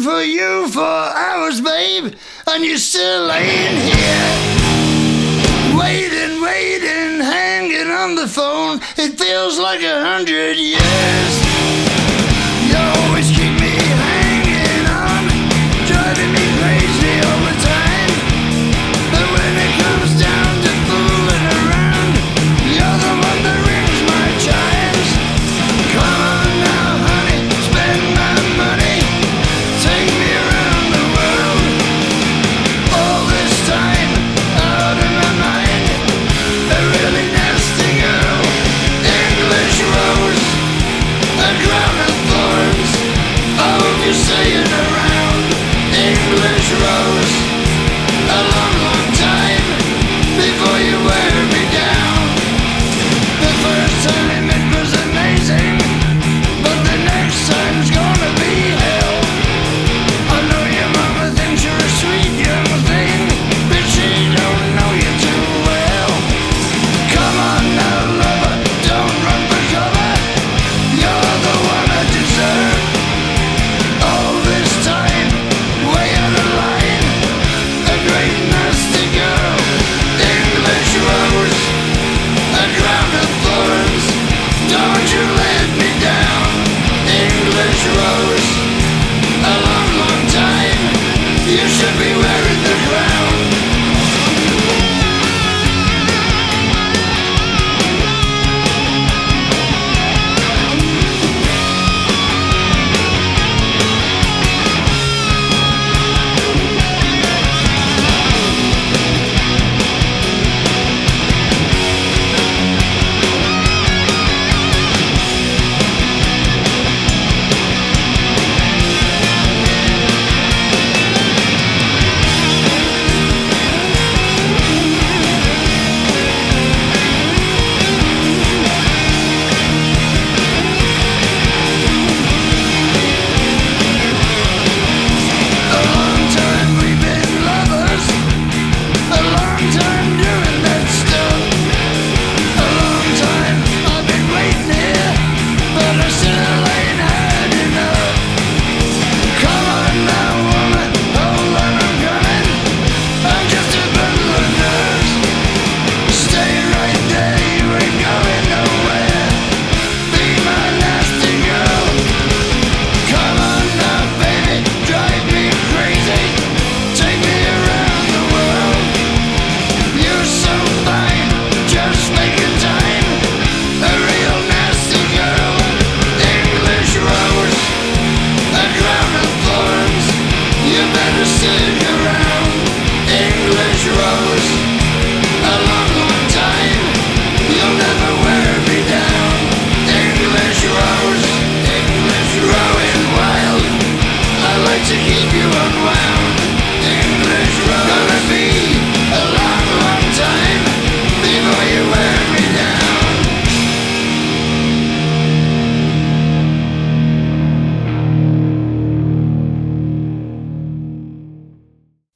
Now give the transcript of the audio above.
for you for hours, babe, and you're still laying here, waiting, hanging on the phone. It feels like 100 years. You always keep me hanging on, driving me crazy all the time. But when it comes down to fooling around, you're the one that rings my chimes. Come on now, honey, spend my money, take me around the world. All this time, out of my mind, a really nasty girl. English rose, a crown of thorns. I hope you're staying around. English rose, a long, long time before you wear me down. The first time it was amazing, but the next time's gonna be hell. I know your mama thinks you're a sweet young thing, but she don't know you too well. Come on now, lover, don't run for cover. You're the one I deserve. All this time, way out of line, a great nasty girl. English rose, a crown of thorns. Don't you let me down. English rose, a long, long time. You should be wearing the crown. A long time we've been lovers, a long time doing that stuff. A long time I've been waiting here, but I still ain't had enough. Come on now, woman, hold on, I'm coming. I'm just a bundle of nerves. Stay right there, you ain't going nowhere. Be my nasty girl. Come on now, baby, drive me crazy. Take me around the world. You're so fine, just making time. A real nasty girl. English rose, a crown of thorns. You better stick around. English rose, a long, long time. You'll never wear me down. English rose, English growing wild. I like to keep you unwound. English rose, gonna be